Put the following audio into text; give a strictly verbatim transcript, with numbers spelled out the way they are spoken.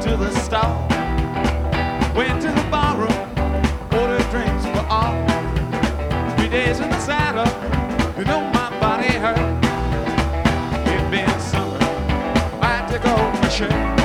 to the stall. Went to the barroom, ordered drinks for all. Three days in the saddle, you know my body hurt. It been summer, I had to go for sure.